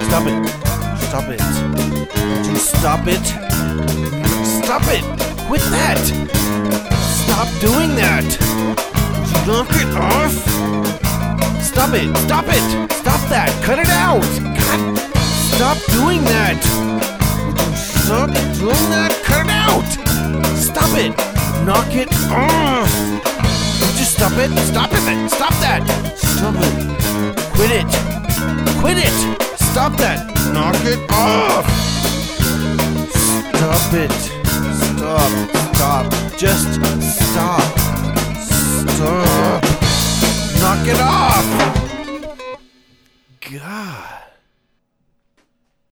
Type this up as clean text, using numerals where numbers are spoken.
Stop it. Stop it. Just stop it. Stop it. Quit that. Stop doing that. Knock it off. Stop it. Stop it. Stop that. Cut it out. God. Stop doing that. Stop doing that. Cut it out. Stop it. Knock it off. Just stop it. Stop it. Stop that. Stop it. Quit it. Quit it. Stop that. Knock it off. Stop it. Stop. Stop. Just stop. Stop. Knock it off. God.